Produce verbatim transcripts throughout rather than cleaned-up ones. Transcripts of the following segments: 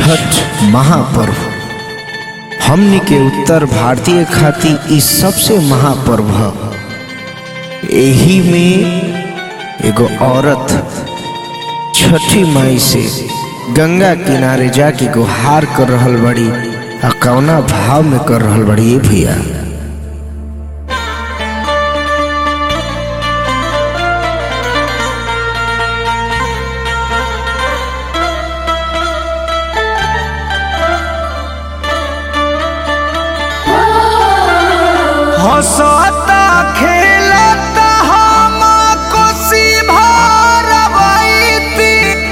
छठ महापर्व हमनी के उत्तर भारतीय खातिर इस सबसे महापर्व है। एही में एगो औरत छठी माई से गंगा किनारे जाके गुहार कर रहल बड़ी। आ कौना भाव में कर रहल बड़ी ये भैया? हंसता खेलता हम कोसी भरवैती।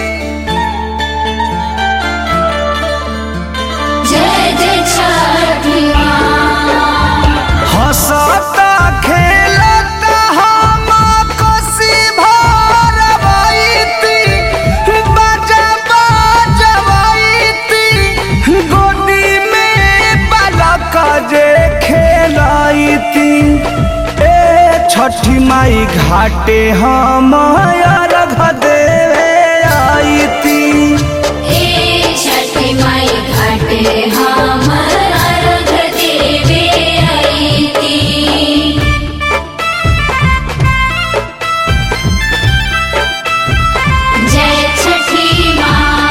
जय जय छठी माँ। हंसता खेलता हम कोसी भरवैती। बाजा बजवैती गोदी में बालक जे खेलैती। ए छठी माई घाटे हम अर्घ देवे आईती। ए छठी माई घाटे हम अर्घ देवे आईती। जय छठी माँ।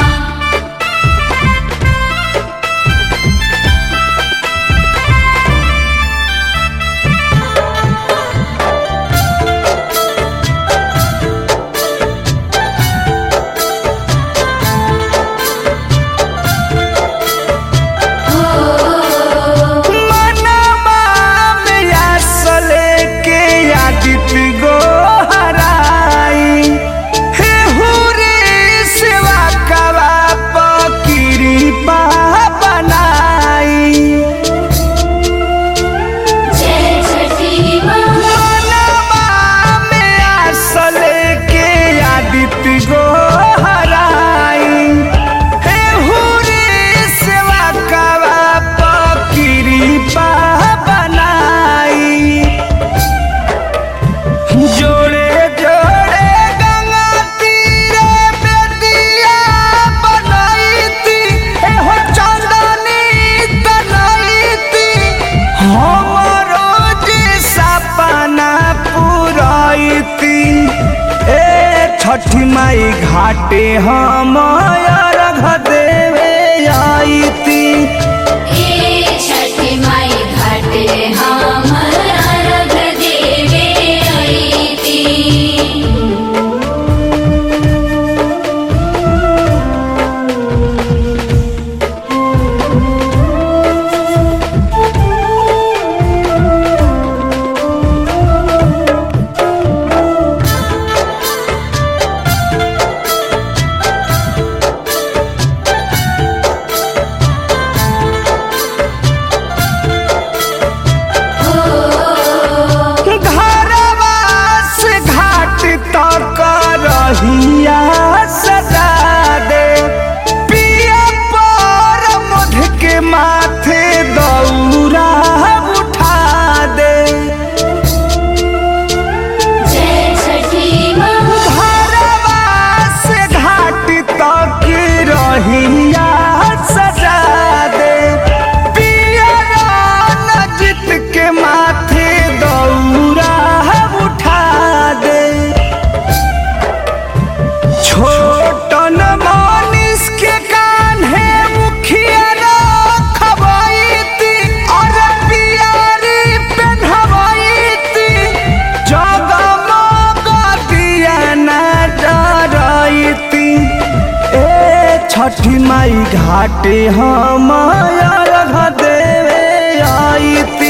छठी माई घाटे हम अर्घ देवे आईती। ए छठी माई घाटे हम अर्घ देवे आईती। रहिया सजा दे पिया पर मध के माथे दौरा उठा दे। जय छठी माँ। घरवा से घाट तक रहिया सजा दे पिया नजित के माथे दौरा उठा दे। छोटन मनीष के कान्हे मुखिया रखबैती और पियारी पेन्हबैती। जगमग दिया न डरैती। ए छठी माई घाटे हम अर्घ देवे आईती।